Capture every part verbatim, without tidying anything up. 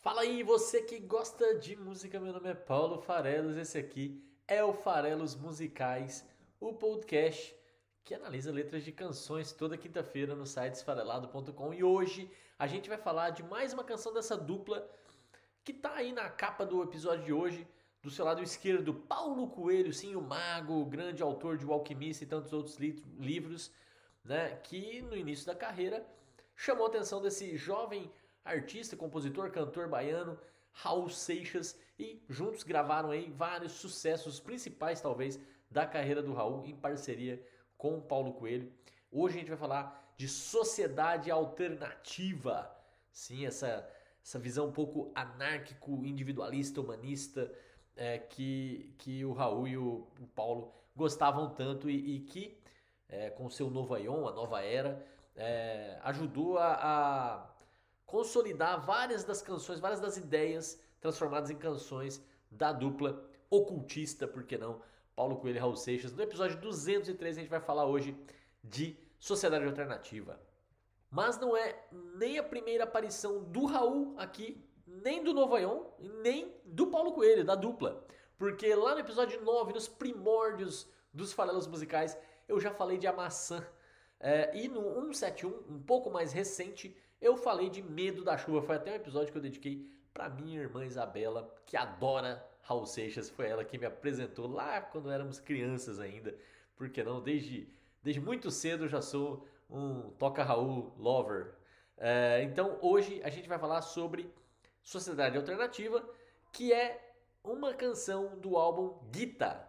Fala aí, você que gosta de música, meu nome é Paulo Farelos, esse aqui é o Farelos Musicais, o podcast que analisa letras de canções toda quinta-feira no site esfarelado ponto com. E hoje a gente vai falar de mais uma canção dessa dupla que tá aí na capa do episódio de hoje. Do seu lado esquerdo, Paulo Coelho, sim, o mago, o grande autor de O Alquimista e tantos outros li- livros, né, que no início da carreira chamou a atenção desse jovem artista, compositor, cantor baiano, Raul Seixas, e juntos gravaram aí vários sucessos, os principais talvez da carreira do Raul em parceria com o Paulo Coelho. Hoje a gente vai falar de Sociedade Alternativa. Sim, essa, essa visão um pouco anárquico, individualista, humanista, é, que, que o Raul e o, o Paulo gostavam tanto e, e que, é, com o seu Novo Aion, a nova era, é, ajudou a, a consolidar várias das canções, várias das ideias transformadas em canções da dupla ocultista, por que não, Paulo Coelho e Raul Seixas. No episódio duzentos e três a gente vai falar hoje de Sociedade Alternativa. Mas não é nem a primeira aparição do Raul aqui, nem do Novo Aion, nem do Paulo Coelho, da dupla. Porque lá no episódio nove, nos primórdios dos farelos musicais, eu já falei de A Maçã. É, e no cento e setenta e um, um pouco mais recente, eu falei de Medo da Chuva. Foi até um episódio que eu dediquei para minha irmã Isabela, que adora Raul Seixas. Foi ela que me apresentou lá quando éramos crianças ainda. Por que não? Desde, desde muito cedo eu já sou um Toca Raul lover. É, então hoje a gente vai falar sobre Sociedade Alternativa, que é uma canção do álbum Gita.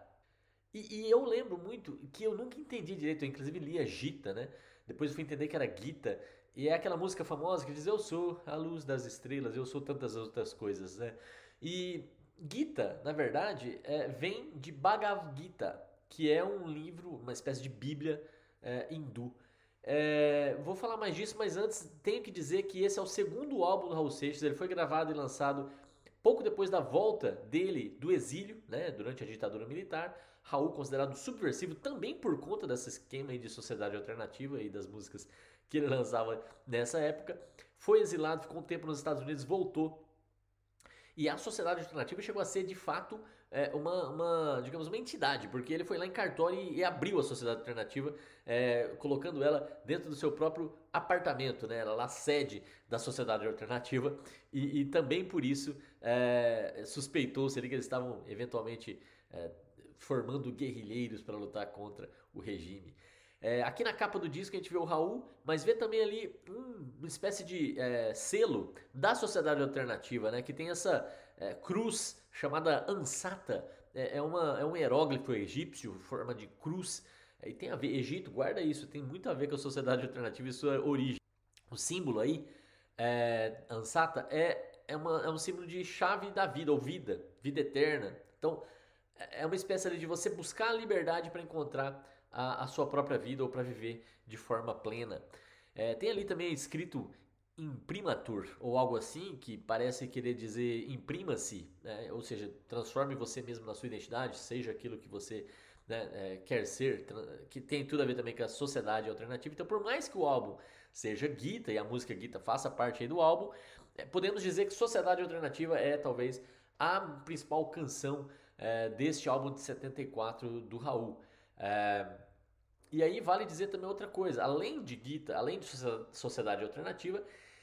E, e eu lembro muito que eu nunca entendi direito, eu inclusive lia Gita, né? Depois eu fui entender que era Gita. E é aquela música famosa que diz: Eu sou a luz das estrelas, eu sou tantas outras coisas, né? E Gita, na verdade, é, vem de Bhagavad Gita, que é um livro, uma espécie de Bíblia é, hindu. É, vou falar mais disso, mas antes tenho que dizer que esse é o segundo álbum do Raul Seixas. Ele foi gravado e lançado pouco depois da volta dele do exílio, né, durante a ditadura militar. Raul, considerado subversivo também por conta desse esquema aí de sociedade alternativa e das músicas que ele lançava nessa época, foi exilado, ficou um tempo nos Estados Unidos, voltou. E a sociedade alternativa chegou a ser de fato é, uma, uma, digamos, uma entidade, porque ele foi lá em cartório e, e abriu a sociedade alternativa, é, colocando ela dentro do seu próprio apartamento, né? Ela lá sede da sociedade alternativa, e, e também por isso é, suspeitou-se ali que eles estavam eventualmente é, formando guerrilheiros para lutar contra o regime. É, aqui na capa do disco a gente vê o Raul, mas vê também ali um, uma espécie de é, selo da sociedade alternativa, né? Que tem essa é, cruz chamada Ansata. É, é, uma, é um hieróglifo egípcio, forma de cruz. É, e tem a ver, Egito, guarda isso, tem muito a ver com a sociedade alternativa e sua origem. O símbolo aí, é, Ansata, é, é, uma, é um símbolo de chave da vida, ou vida, vida eterna. Então, é é uma espécie ali de você buscar a liberdade para encontrar a, a sua própria vida ou para viver de forma plena. É, tem ali também escrito imprimatur ou algo assim que parece querer dizer imprima-se, né? Ou seja, transforme você mesmo na sua identidade, seja aquilo que você né, é, quer ser, que tem tudo a ver também com a sociedade alternativa. Então, por mais que o álbum seja Gita e a música Gita faça parte aí do álbum, é, podemos dizer que Sociedade Alternativa é talvez a principal canção é, deste álbum de setenta e quatro do Raul. É, e aí vale dizer também outra coisa, além de Gita, além de Sociedade Alternativa,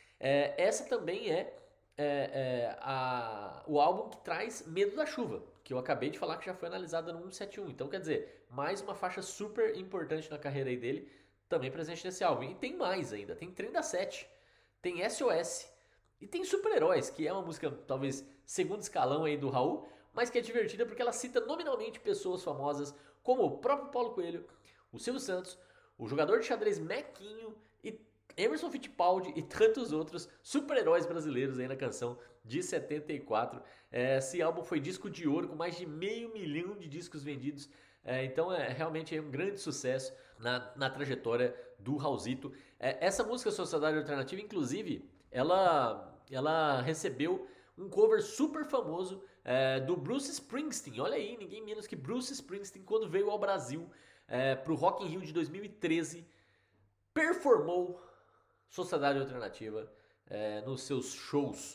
é, essa também é, é, é a, o álbum que traz Medo da Chuva, que eu acabei de falar que já foi analisada no cento e setenta e um. Então, quer dizer, mais uma faixa super importante na carreira aí dele, também presente nesse álbum. E tem mais ainda, tem Trem da Sete, tem S O S e tem Super-Heróis, que é uma música talvez segundo escalão aí do Raul, mas que é divertida porque ela cita nominalmente pessoas famosas como o próprio Paulo Coelho, o Silvio Santos, o jogador de xadrez Mequinho e Emerson Fittipaldi e tantos outros super-heróis brasileiros aí na canção de setenta e quatro. É, esse álbum foi disco de ouro com mais de meio milhão de discos vendidos. É, então é realmente é um grande sucesso na, na trajetória do Raulzito. É, essa música Sociedade Alternativa, inclusive, ela, ela recebeu um cover super famoso é, do Bruce Springsteen. Olha aí, ninguém menos que Bruce Springsteen, quando veio ao Brasil é, para o Rock in Rio de dois mil e treze, performou Sociedade Alternativa é, nos seus shows.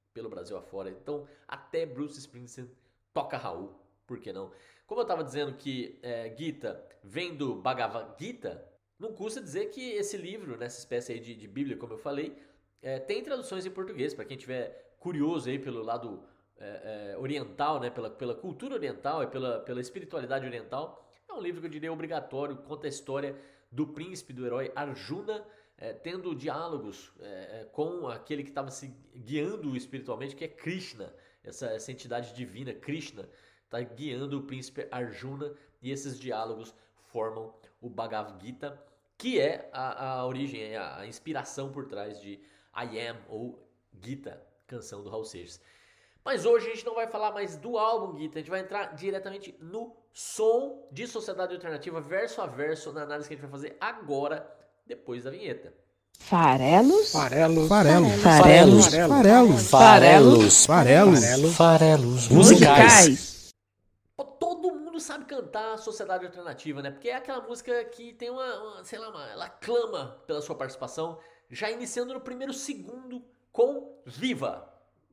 pelo Brasil afora. Então, até Bruce Springsteen toca Raul, por que não? Como eu estava dizendo que é, Gita vem do Bhagavad Gita, não custa dizer que esse livro, nessa espécie aí de, de Bíblia, como eu falei, é, tem traduções em português, para quem tiver curioso aí pelo lado é, é, oriental, né, pela, pela cultura oriental e pela, pela espiritualidade oriental. É um livro que eu diria obrigatório, conta a história do príncipe, do herói Arjuna, é, tendo diálogos é, com aquele que estava se guiando espiritualmente, que é Krishna, essa, essa entidade divina, Krishna, está guiando o príncipe Arjuna, e esses diálogos formam o Bhagavad Gita, que é a, a origem, a, a inspiração por trás de I Am, ou Gita, canção do Raul Seixas. Mas hoje a gente não vai falar mais do álbum Gita, a gente vai entrar diretamente no som de Sociedade Alternativa, verso a verso, na análise que a gente vai fazer agora, depois da vinheta. Farelos? Farelos. Farelos. Farelos. Farelos. Farelos. Farelos. Farelos. Musicais. Todo mundo sabe cantar Sociedade Alternativa, né? Porque é aquela música que tem uma, uma sei lá, uma, ela clama pela sua participação, já iniciando no primeiro segundo com Viva.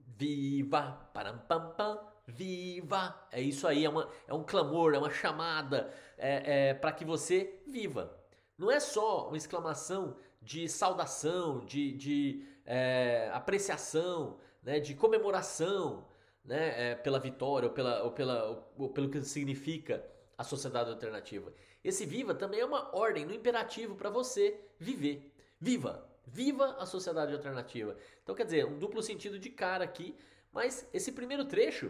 Viva, param pam pam, viva. É isso aí, é, uma, é um clamor, é uma chamada é, é, para que você viva. Não é só uma exclamação de saudação, de, de é, apreciação, né, de comemoração, né, é, pela vitória ou, pela, ou, pela, ou, ou pelo que significa a sociedade alternativa. Esse viva também é uma ordem no imperativo para você viver. Viva! Viva a sociedade alternativa. Então, quer dizer, um duplo sentido de cara aqui, mas esse primeiro trecho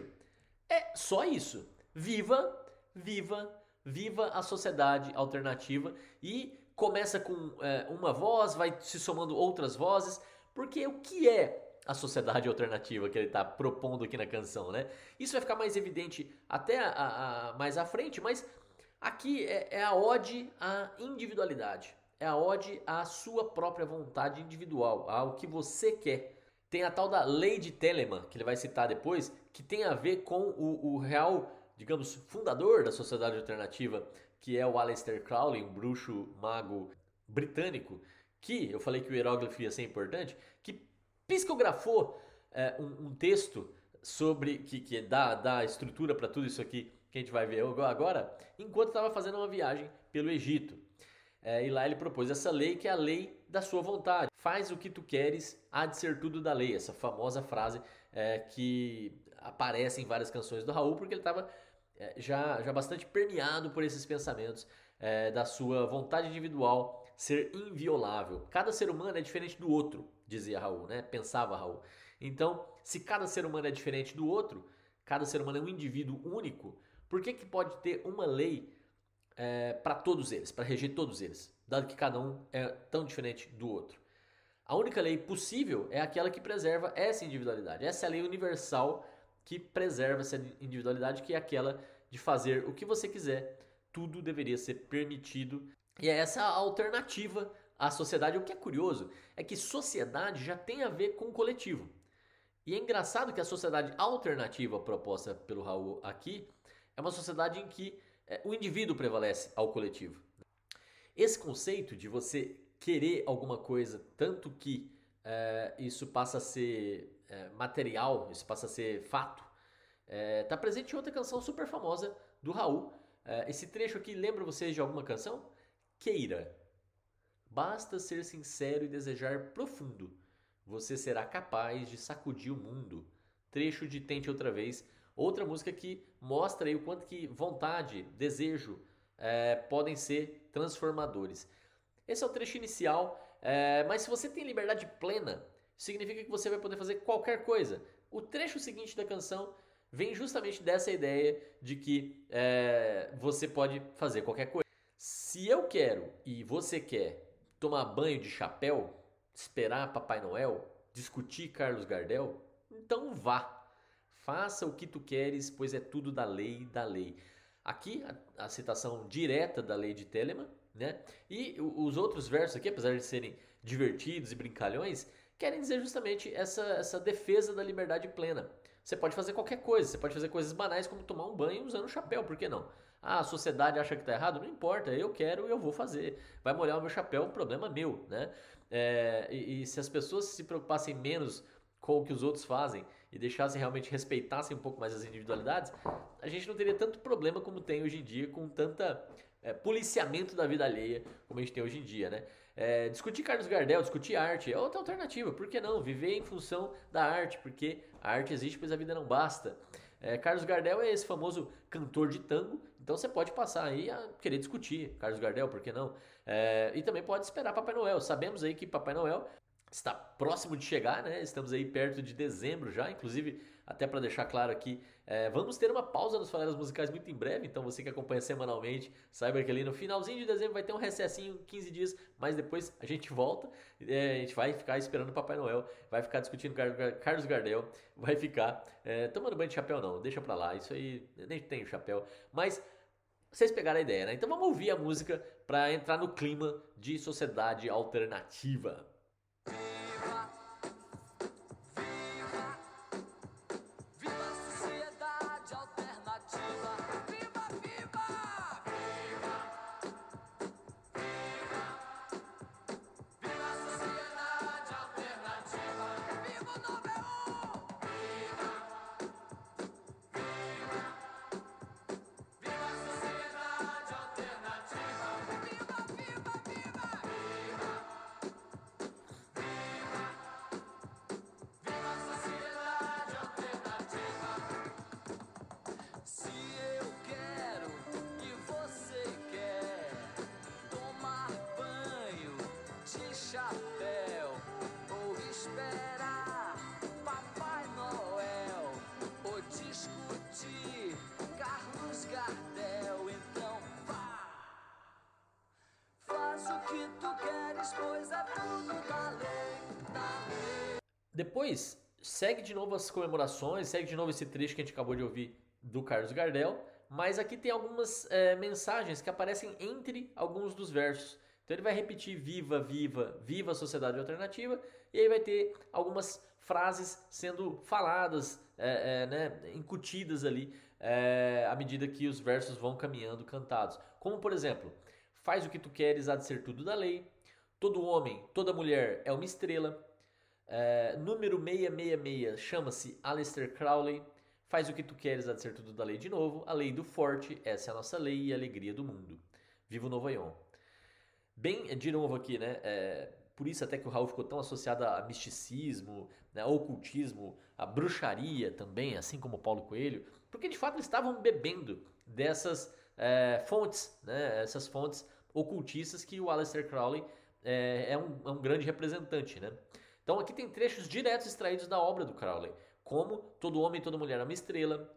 é só isso. Viva, viva, viva a sociedade alternativa. E começa com é, uma voz, vai se somando outras vozes, porque o que é a sociedade alternativa que ele está propondo aqui na canção, né? Isso vai ficar mais evidente até a, a, a, mais à frente, mas aqui é, é a ode à individualidade. É a ode à sua própria vontade individual, ao que você quer. Tem a tal da lei de Telemann, que ele vai citar depois, que tem a ver com o, o real, digamos, fundador da sociedade alternativa, que é o Aleister Crowley, um bruxo mago britânico, que, eu falei que o hieróglifo ia ser importante, que psicografou é, um, um texto sobre, que, que dá, dá estrutura para tudo isso aqui que a gente vai ver agora, enquanto estava fazendo uma viagem pelo Egito. É, e lá ele propôs essa lei, que é a lei da sua vontade. Faz o que tu queres, há de ser tudo da lei. Essa famosa frase é, que aparece em várias canções do Raul, porque ele estava é, já, já bastante permeado por esses pensamentos é, da sua vontade individual ser inviolável. Cada ser humano é diferente do outro, dizia Raul, né? Pensava Raul. Então, se cada ser humano é diferente do outro, cada ser humano é um indivíduo único, por que que pode ter uma lei É, para todos eles, para reger todos eles, dado que cada um é tão diferente do outro? A única lei possível é aquela que preserva essa individualidade. Essa é a lei universal que preserva essa individualidade, que é aquela de fazer o que você quiser, tudo deveria ser permitido. E é essa a alternativa à sociedade. O que é curioso é que sociedade já tem a ver com coletivo. E é engraçado que a sociedade alternativa proposta pelo Raul aqui é uma sociedade em que o indivíduo prevalece ao coletivo. Esse conceito de você querer alguma coisa, tanto que é, isso passa a ser é, material, isso passa a ser fato, está é, presente em outra canção super famosa do Raul. É, esse trecho aqui lembra vocês de alguma canção? Queira. Basta ser sincero e desejar profundo. Você será capaz de sacudir o mundo. Trecho de Tente Outra Vez. Outra música que mostra aí o quanto que vontade, desejo é, podem ser transformadores. Esse é o trecho inicial, é, mas se você tem liberdade plena, significa que você vai poder fazer qualquer coisa. O trecho seguinte da canção vem justamente dessa ideia de que é, você pode fazer qualquer coisa. Se eu quero e você quer tomar banho de chapéu, esperar Papai Noel, discutir Carlos Gardel, então vá. Faça o que tu queres, pois é tudo da lei, da lei. Aqui a, a citação direta da lei de Telemann, né? E os outros versos aqui, apesar de serem divertidos e brincalhões, querem dizer justamente essa, essa defesa da liberdade plena. Você pode fazer qualquer coisa, você pode fazer coisas banais como tomar um banho usando um chapéu, por que não? Ah, a sociedade acha que está errado? Não importa, eu quero e eu vou fazer. Vai molhar o meu chapéu, um problema meu, né? É, e, e se as pessoas se preocupassem menos com o que os outros fazem e deixassem realmente, respeitassem um pouco mais as individualidades, a gente não teria tanto problema como tem hoje em dia, com tanta é, policiamento da vida alheia como a gente tem hoje em dia, né? É, discutir Carlos Gardel, discutir arte é outra alternativa, por que não? Viver em função da arte, porque a arte existe, pois a vida não basta. É, Carlos Gardel é esse famoso cantor de tango, então você pode passar aí a querer discutir Carlos Gardel, por que não? É, e também pode esperar Papai Noel. Sabemos aí que Papai Noel está próximo de chegar, né? Estamos aí perto de dezembro já, inclusive, até para deixar claro aqui, é, vamos ter uma pausa nos Farelos Musicais muito em breve, então você que acompanha semanalmente, saiba que ali no finalzinho de dezembro vai ter um recessinho, quinze dias, mas depois a gente volta, é, a gente vai ficar esperando o Papai Noel, vai ficar discutindo Carlos Gardel, vai ficar é, tomando banho de chapéu não, deixa pra lá, isso aí, eu nem tenho chapéu, mas vocês pegaram a ideia, né? Então vamos ouvir a música para entrar no clima de sociedade alternativa. Depois, segue de novo as comemorações, segue de novo esse trecho que a gente acabou de ouvir do Carlos Gardel, mas aqui tem algumas é, mensagens que aparecem entre alguns dos versos. Então ele vai repetir viva, viva, viva a sociedade alternativa, e aí vai ter algumas frases sendo faladas, é, é, né, incutidas ali, é, à medida que os versos vão caminhando cantados. Como por exemplo, faz o que tu queres, há de ser tudo da lei, todo homem, toda mulher é uma estrela, É, número seiscentos e sessenta e seis chama-se Aleister Crowley. Faz o que tu queres, há de ser tudo da lei de novo. A lei do forte, essa é a nossa lei e a alegria do mundo. Viva o Novo Aion. Bem, de novo aqui, né? É, por isso até que o Raul ficou tão associado a misticismo, né, ao ocultismo, a bruxaria também, assim como o Paulo Coelho, porque de fato eles estavam bebendo dessas é, fontes, né? Essas fontes ocultistas que o Aleister Crowley é, é, um, é um grande representante, né? Então aqui tem trechos diretos extraídos da obra do Crowley, como todo homem e toda mulher é uma estrela,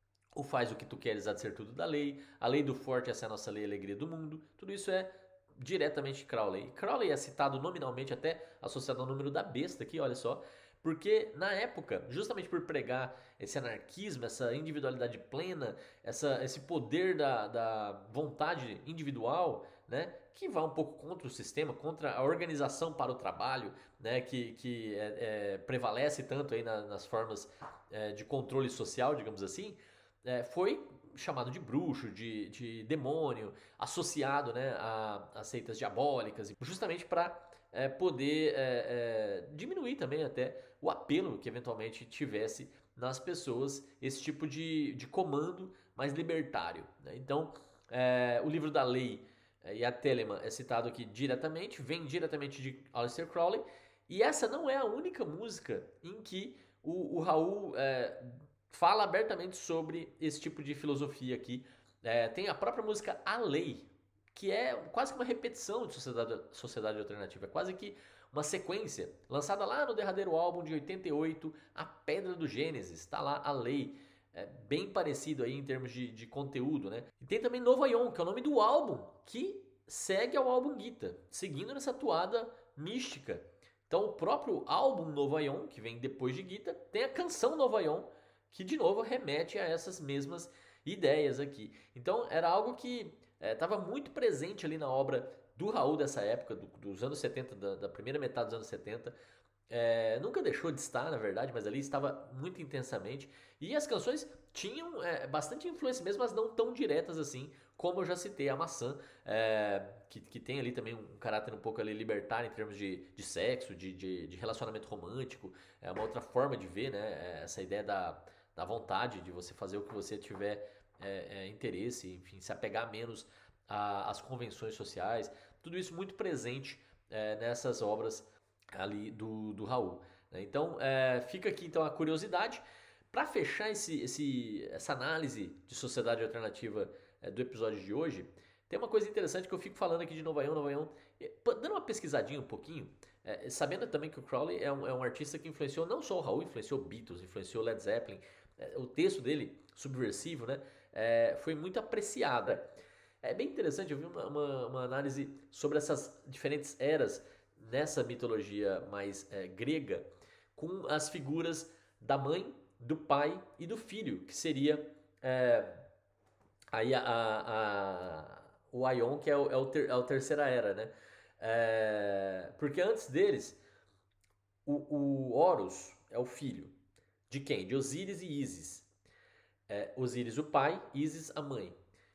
o faz o que tu queres, há de ser tudo da lei, a lei do forte, essa é a nossa lei, a alegria do mundo, tudo isso é diretamente Crowley. E Crowley é citado nominalmente, até associado ao número da besta aqui, olha só, porque na época, justamente por pregar esse anarquismo, essa individualidade plena, essa, esse poder da, da vontade individual, né, que vai um pouco contra o sistema, contra a organização para o trabalho, né, que, que é, é, prevalece tanto aí na, nas formas é, de controle social, digamos assim, é, foi chamado de bruxo, de, de demônio, associado, né, a, a seitas diabólicas, justamente para é, poder é, é, diminuir também até o apelo que eventualmente tivesse nas pessoas esse tipo de, de comando mais libertário, né? Então, é, o livro da lei e a Telemann é citado aqui diretamente, vem diretamente de Aleister Crowley, e essa não é a única música em que o, o Raul é, fala abertamente sobre esse tipo de filosofia aqui. É, tem a própria música A Lei, que é quase que uma repetição de Sociedade, Sociedade Alternativa, é quase que uma sequência, lançada lá no derradeiro álbum de oitenta e oito, A Pedra do Gênesis, está lá A Lei. É bem parecido aí em termos de, de conteúdo, né? E tem também Novo Aion, que é o nome do álbum, que segue ao álbum Gita, seguindo nessa toada mística. Então o próprio álbum Novo Aion, que vem depois de Gita, tem a canção Novo Aion, que de novo remete a essas mesmas ideias aqui. Então era algo que estava é, muito presente ali na obra do Raul dessa época, do, dos anos setenta, da, da primeira metade dos anos setenta, é, nunca deixou de estar, na verdade, mas ali estava muito intensamente. E as canções tinham é, bastante influência mesmo, mas não tão diretas assim, como eu já citei, a Maçã, é, que, que tem ali também um caráter um pouco ali libertário em termos de, de sexo, de, de, de relacionamento romântico, é uma outra forma de ver, né? Essa ideia da, da vontade de você fazer o que você tiver é, é, interesse, enfim, se apegar menos às convenções sociais, tudo isso muito presente é, nessas obras ali do, do Raul. Né? Então, é, fica aqui então a curiosidade. Para fechar esse, esse, essa análise de sociedade alternativa é, do episódio de hoje, tem uma coisa interessante que eu fico falando aqui de Novaião, Novaião, dando uma pesquisadinha um pouquinho, é, sabendo também que o Crowley é um, é um artista que influenciou não só o Raul, influenciou Beatles, influenciou Led Zeppelin, é, o texto dele, subversivo, né, é, foi muito apreciada. É bem interessante, eu vi uma, uma, uma análise sobre essas diferentes eras nessa mitologia mais é, grega, com as figuras da mãe, do pai e do filho, que seria é, aí a, a, a, o Aion, que é, o, é, o ter, é a terceira era, né? É, porque antes deles, o, o Horus é o filho. De quem? De Osíris e Ísis. É, Osíris o pai, Ísis a mãe.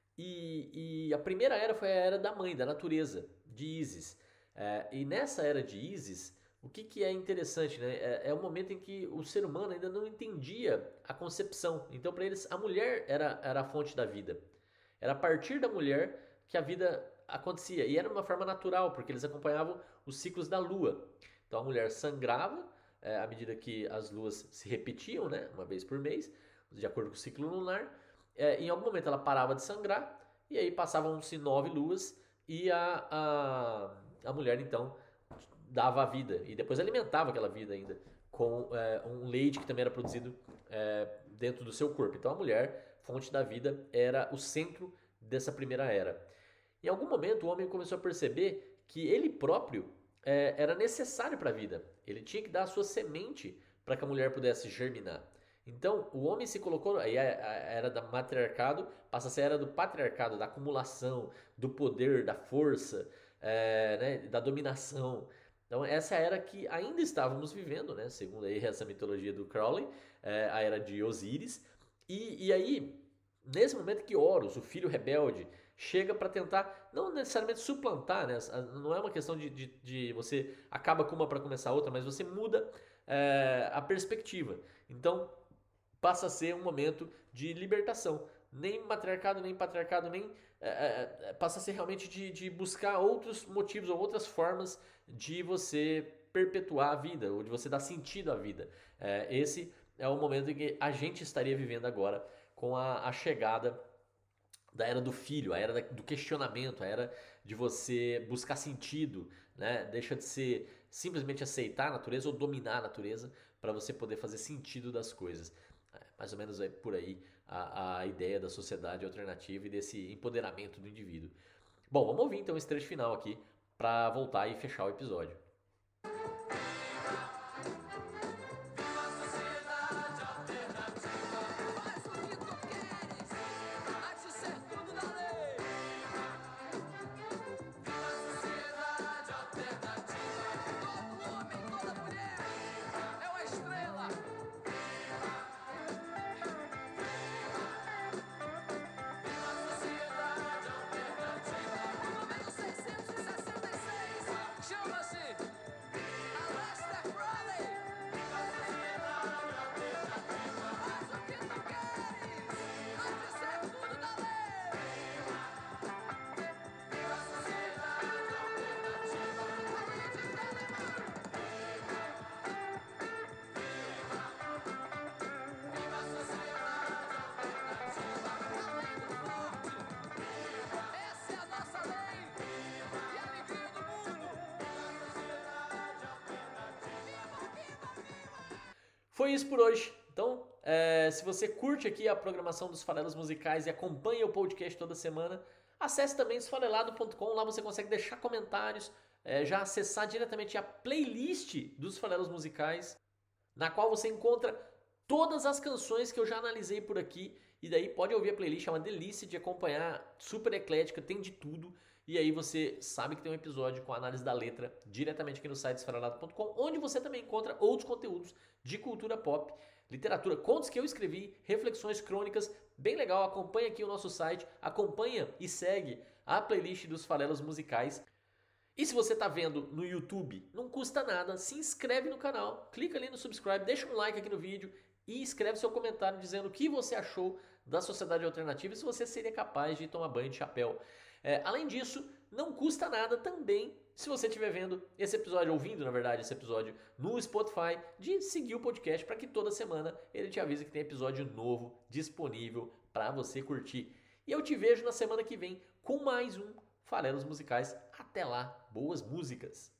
E, e a primeira era foi a era da mãe, da natureza, de Ísis. É, e nessa era de Ísis, o que, que é interessante, né? É, é o momento em que o ser humano ainda não entendia a concepção. Então, para eles, a mulher era, era a fonte da vida. Era a partir da mulher que a vida acontecia. E era de uma forma natural, porque eles acompanhavam os ciclos da lua. Então, a mulher sangrava é, à medida que as luas se repetiam, né? Uma vez por mês, de acordo com o ciclo lunar. É, em algum momento ela parava de sangrar, e aí passavam-se nove luas, e a, a, a mulher, então, dava a vida, e depois alimentava aquela vida ainda, com é, um leite que também era produzido é, dentro do seu corpo. Então a mulher, fonte da vida, era o centro dessa primeira era. Em algum momento o homem começou a perceber que ele próprio é, era necessário para a vida. Ele tinha que dar a sua semente para que a mulher pudesse germinar. Então o homem se colocou, aí a era do matriarcado passa a ser a era do patriarcado, da acumulação, do poder, da força, é, né, da dominação. Então essa é a era que ainda estávamos vivendo, né, segundo aí essa mitologia do Crowley, é, a era de Osíris. E, e aí, nesse momento que Horus, o filho rebelde, chega para tentar, não necessariamente suplantar, né, não é uma questão de, de, de você acaba com uma para começar outra, mas você muda é, a perspectiva. Então passa a ser um momento de libertação. Nem matriarcado, nem patriarcado, nem é, é, passa a ser realmente de, de buscar outros motivos ou outras formas de você perpetuar a vida, ou de você dar sentido à vida. É, esse é o momento em que a gente estaria vivendo agora, com a, a chegada da era do filho, a era da, do questionamento, a era de você buscar sentido, né? Deixa de ser simplesmente aceitar a natureza ou dominar a natureza para você poder fazer sentido das coisas. Mais ou menos é por aí a, a ideia da sociedade alternativa e desse empoderamento do indivíduo. Bom, vamos ouvir então esse trecho final aqui para voltar e fechar o episódio. Foi isso por hoje. Então, é, se você curte aqui a programação dos Farelos Musicais e acompanha o podcast toda semana, acesse também esfarelado ponto com. Lá você consegue deixar comentários, é, já acessar diretamente a playlist dos Farelos Musicais, na qual você encontra todas as canções que eu já analisei por aqui. E daí pode ouvir a playlist, é uma delícia de acompanhar, super eclética, tem de tudo. E aí você sabe que tem um episódio com a análise da letra diretamente aqui no site esfarelado ponto com, onde você também encontra outros conteúdos de cultura pop, literatura, contos que eu escrevi, reflexões crônicas, bem legal. Acompanha aqui o nosso site, acompanha e segue a playlist dos Farelos Musicais. E se você está vendo no YouTube, não custa nada, se inscreve no canal, clica ali no subscribe, deixa um like aqui no vídeo e escreve seu comentário dizendo o que você achou da Sociedade Alternativa e se você seria capaz de tomar banho de chapéu. É, além disso, não custa nada também, se você estiver vendo esse episódio, ouvindo na verdade esse episódio no Spotify, de seguir o podcast para que toda semana ele te avise que tem episódio novo disponível para você curtir. E eu te vejo na semana que vem com mais um Farelos Musicais. Até lá, boas músicas!